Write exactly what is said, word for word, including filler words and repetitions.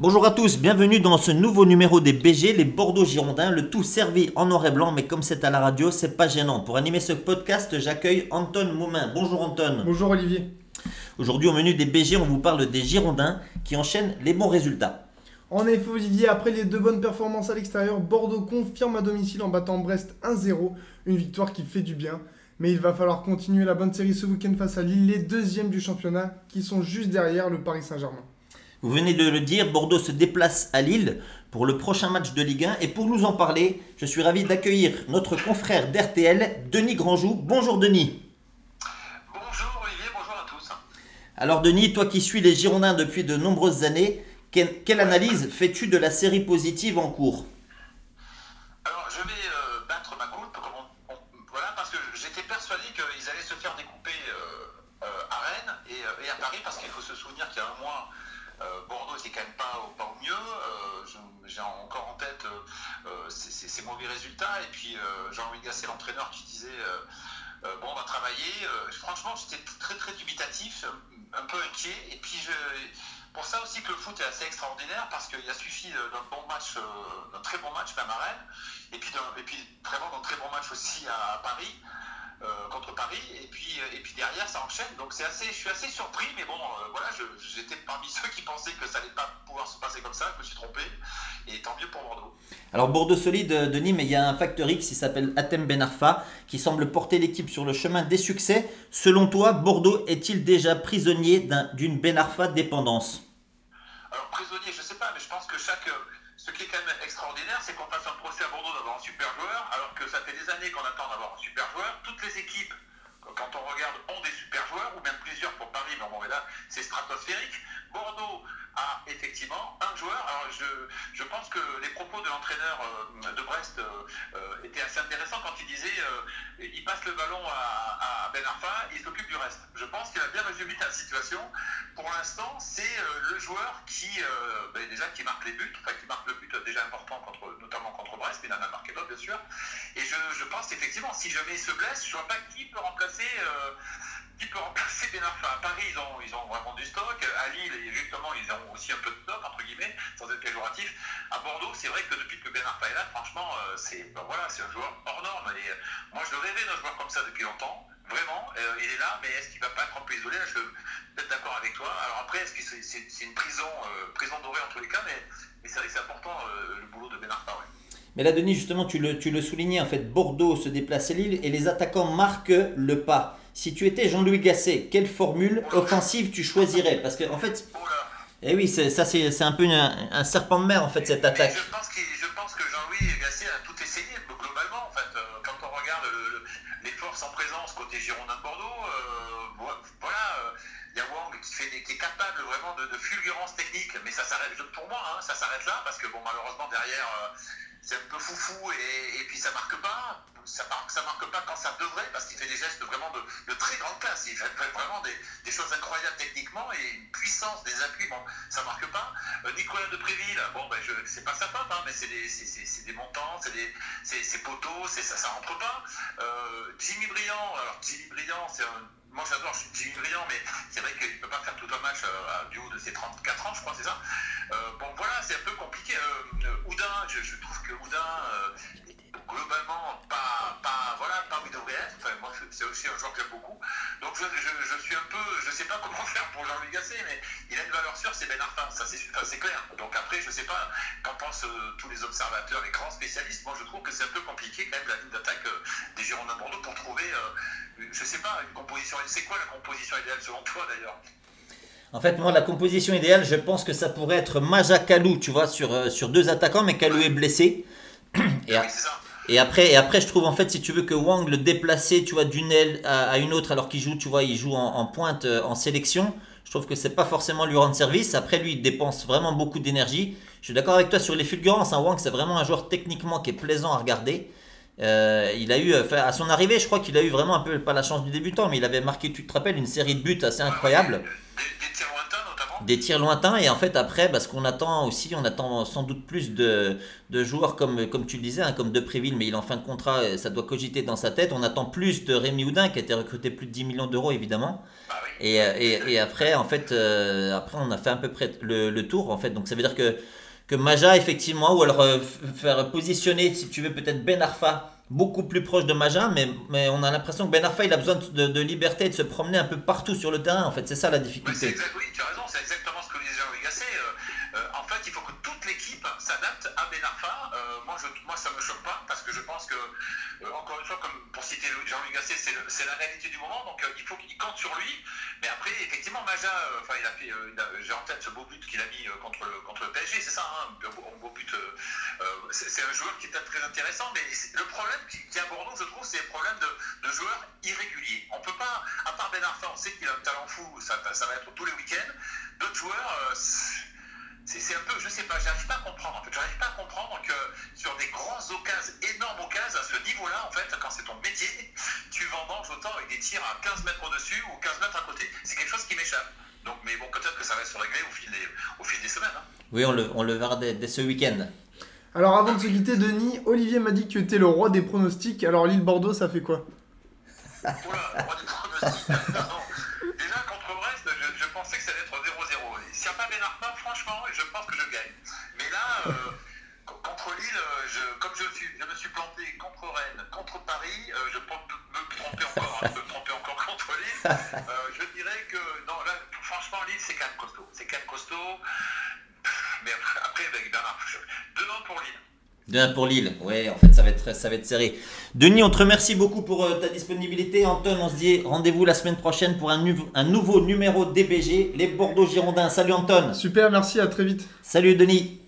Bonjour à tous, bienvenue dans ce nouveau numéro des B G, les Bordeaux Girondins, le tout servi en noir et blanc, mais comme c'est à la radio, c'est pas gênant. Pour animer ce podcast, j'accueille Anton Moumin. Bonjour Anton. Bonjour Olivier. Aujourd'hui au menu des B G, on vous parle des Girondins qui enchaînent les bons résultats. En effet Olivier, après les deux bonnes performances à l'extérieur, Bordeaux confirme à domicile en battant Brest un zéro, une victoire qui fait du bien. Mais il va falloir continuer la bonne série ce week-end face à Lille, les deuxièmes du championnat, qui sont juste derrière le Paris Saint-Germain. Vous venez de le dire, Bordeaux se déplace à Lille pour le prochain match de Ligue un. Et pour nous en parler, je suis ravi d'accueillir notre confrère d'R T L, Denis Grandjou. Bonjour Denis. Bonjour Olivier, bonjour à tous. Alors Denis, toi qui suis les Girondins depuis de nombreuses années, quelle, quelle analyse fais-tu de la série positive en cours ? Alors je vais euh, battre ma coupe, comme on- on- voilà, parce que j'étais persuadé qu'ils allaient se faire découper euh, euh, à Rennes et, euh, et à Paris, parce qu'il faut se souvenir qu'il y a un mois, euh, Bordeaux n'était quand même pas, au- pas au mieux. Euh, je- j'ai encore en tête euh, euh, ces, ces- ces mauvais résultats, et puis euh, Jean-Louis Gasset, l'entraîneur, qui disait euh, euh, bon, on va travailler. Euh, franchement, j'étais très très dubitatif, un, un peu inquiet, et puis je, pour ça aussi que le foot est assez extraordinaire, parce qu'il a suffi d'un bon match, euh, d'un très bon match même à Rennes, et puis, d'un, et puis vraiment d'un très bon match aussi à, à Paris, euh, contre Paris, et puis, et puis derrière ça enchaîne. Donc c'est assez, je suis assez surpris, mais bon, euh, voilà, je, j'étais parmi ceux qui pensaient que ça n'allait pas pouvoir se passer comme ça. Je me suis trompé, et tant mieux pour Bordeaux. Alors Bordeaux solide, euh, Denis, mais il y a un facteur X qui s'appelle Hatem Ben Arfa qui semble porter l'équipe sur le chemin des succès. Selon toi, Bordeaux est-il déjà prisonnier d'un- d'une Ben Arfa dépendance ? Alors prisonnier, je sais pas, mais je pense que chaque, ce qui est quand même extraordinaire, c'est qu'on passe un procès à Bordeaux d'avoir un super joueur, alors que ça fait des années qu'on attend d'avoir un super joueur. Toutes les équipes, quand on regarde, ont des super joueurs, ou même plusieurs pour Paris, mais bon, mais là, c'est stratosphérique. Bordeaux a effectivement un joueur. Alors je, je pense que les propos de l'entraîneur euh, de Brest euh, euh, étaient assez intéressants quand il disait euh, il passe le ballon à, à Ben Arfa, il s'occupe du reste. Je pense qu'il a bien résumé la situation. Pour l'instant, c'est euh, le joueur qui, euh, ben, déjà, qui marque les buts, enfin qui marque le but euh, déjà important, contre, notamment contre Brest, mais il en a marqué d'autres bien sûr. Et je, je pense effectivement, si jamais il se blesse, je ne vois pas qui peut remplacer, euh, qui peut remplacer Ben Arfa. À Paris, ils ont, ils ont vraiment du stock. À Lille, et justement, ils ont aussi un peu de stock, entre guillemets, sans être péjoratif. À Bordeaux, c'est vrai que depuis que Ben Arfa est là, franchement, euh, c'est, ben voilà, c'est un joueur hors norme. Et, euh, moi, je rêvais d'un joueur comme ça depuis longtemps. Vraiment, euh, il est là, mais est-ce qu'il va pas être un peu isolé ? Là, je suis peut-être d'accord avec toi. Alors après, est-ce que c'est, c'est, c'est une prison, euh, prison dorée en tous les cas, mais, mais c'est vrai que c'est important, euh, le boulot de Ben Arfa, ouais. Mais là, Denis, justement, tu le, tu le soulignais, en fait, Bordeaux se déplace à Lille et les attaquants marquent le pas. Si tu étais Jean-Louis Gasset, quelle formule offensive tu choisirais ? Parce que, en fait, Oh là. eh oui, c'est, ça c'est, c'est un peu une- un serpent de mer, en fait, cette Mais attaque. je pense, qu'il- je pense que Jean-Louis Gasset a tout essayé, globalement, en fait. Euh, quand on regarde le- le- les forces en présence côté Girondin de Bordeaux, euh, vo- voilà, euh, il y a Wang qui, fait des- qui est capable vraiment de, de fulgurance technique, mais ça s'arrête, je- pour moi, hein, ça s'arrête là, parce que bon, malheureusement, derrière, euh, c'est un peu foufou, et, et puis ça marque pas. Ça marque, ça marque pas quand ça devrait, parce qu'il fait des gestes vraiment de, de très grande classe. Il fait vraiment des, des choses incroyables techniquement, et une puissance des appuis, bon, ça marque pas. Euh, Nicolas Depréville, bon, ben, je, c'est pas sa faute, hein, mais c'est des, c'est, c'est, c'est des montants, c'est des c'est, c'est poteaux, c'est, ça, ça rentre pas. Euh, Jimmy Briand, alors Jimmy Briand, c'est un. Moi j'adore Jimmy Briand, mais c'est vrai qu'il ne peut pas faire tout un match euh, du haut de ses trente-quatre ans, je crois, c'est ça. Euh, bon, voilà, c'est un peu compliqué. Euh, euh, Oudin, je, je trouve que Oudin, euh, globalement, pas, pas, voilà, pas où il devrait être. Enfin, moi, c'est aussi un joueur que j'aime beaucoup. Donc, je, je, je suis un peu, je sais pas comment faire pour Jean-Louis Gasset, mais il a une valeur sûre, c'est Ben Arfa, ça c'est, enfin, c'est clair. Donc après, je sais pas qu'en pensent euh, tous les observateurs, les grands spécialistes. Moi, je trouve que c'est un peu compliqué quand même la ligne d'attaque euh, des Girondins de Bordeaux pour trouver, euh, je sais pas, une composition. C'est quoi la composition idéale selon toi d'ailleurs ? En fait, moi, la composition idéale, je pense que ça pourrait être Maja Kalou, tu vois, sur, euh, sur deux attaquants, mais Kalou est blessé. Et, Ah a- oui, c'est ça. et après, et après, je trouve, en fait, si tu veux que Wang le déplacer, tu vois, d'une aile à, à une autre, alors qu'il joue, tu vois, il joue en, en pointe, euh, en sélection, je trouve que c'est pas forcément lui rendre service. Après, lui, il dépense vraiment beaucoup d'énergie. Je suis d'accord avec toi sur les fulgurances. Hein. Wang, c'est vraiment un joueur techniquement qui est plaisant à regarder. Euh, il a eu, enfin, à son arrivée, je crois qu'il a eu vraiment un peu, pas la chance du débutant, mais il avait marqué, tu te rappelles, une série de buts assez incroyable. Des, des tirs lointains notamment. Des tirs lointains et en fait après parce qu'on attend aussi on attend sans doute plus de, de joueurs comme, comme tu le disais hein, comme Depréville mais il est en fin de contrat et ça doit cogiter dans sa tête, on attend plus de Rémi Houdin qui a été recruté plus de dix millions d'euros évidemment Bah oui. et, et, et après en fait euh, après on a fait à peu près le, le tour en fait donc ça veut dire que, que Maja effectivement ou alors euh, f- faire positionner si tu veux peut-être Ben Arfa beaucoup plus proche de Maja mais, mais on a l'impression que Ben Arfa il a besoin de, de liberté et de se promener un peu partout sur le terrain en fait c'est ça la Ouais, c'est difficulté. exact, oui, tu as raison, c'est exactement ce que disait Jean-Louis Gasset. Euh, euh, en fait, il faut que toute l'équipe s'adapte à Ben Arfa. Euh, moi, je, moi, ça me choque pas parce que je pense que, euh, encore une fois, comme pour citer Jean-Louis Gasset, c'est, le- c'est la réalité du moment. Donc, euh, il faut qu'il compte sur lui. Mais après, effectivement, Maja, euh, enfin, il a fait, euh, il a- j'ai en tête ce beau but qu'il a mis euh, contre, le, contre le P S G, c'est ça, hein, un beau, un beau but. euh, euh, c'est, c'est un joueur qui est très intéressant. Mais c'est- le problème qui, qui est à Bordeaux, je trouve, c'est le problème de, de joueurs irréguliers. On peut pas, à part Ben Arfa, on sait qu'il a un talent fou, ça, ça va être tous les week-ends. D'autres joueurs, euh, c'est, c'est un peu, je sais pas, j'arrive pas à comprendre. En fait, j'arrive pas à comprendre que sur des grandes occasions, énormes occasions, à ce niveau-là, en fait, quand c'est ton métier, tu vendanges autant avec des tirs à quinze mètres au-dessus ou quinze mètres à côté. C'est quelque chose qui m'échappe. Donc, mais bon, peut-être que ça va se régler au fil des, au fil des semaines. Hein. Oui, on le, on le verra dès, dès ce week-end. Alors avant de se quitter, Denis, Olivier m'a dit que tu étais le roi des pronostics. Alors Lille-Bordeaux, ça fait quoi? Oula, roi des pronostics. Non. Déjà, contre Brest, je, je pensais que ça allait être zéro zéro. S'il n'y a pas Ben Arfa, franchement, je pense que je gagne. Mais là, euh, co- contre Lille, euh, je, comme je, suis, je me suis planté contre Rennes, contre Paris, euh, je peux me me tromper encore, hein, me tromper encore contre Lille. Euh, je dirais que, non, là, franchement, Lille, c'est quand même costaud. C'est quand même costaud. Mais après, avec Bernard, deux ans pour Lille. deux un pour Lille. Ouais, en fait, ça va être, ça va être serré. Denis, on te remercie beaucoup pour euh, ta disponibilité. Anton, on se dit rendez-vous la semaine prochaine pour un, nu- un nouveau numéro D B G, les Bordeaux Girondins. Salut Anton. Super, merci, à très vite. Salut Denis.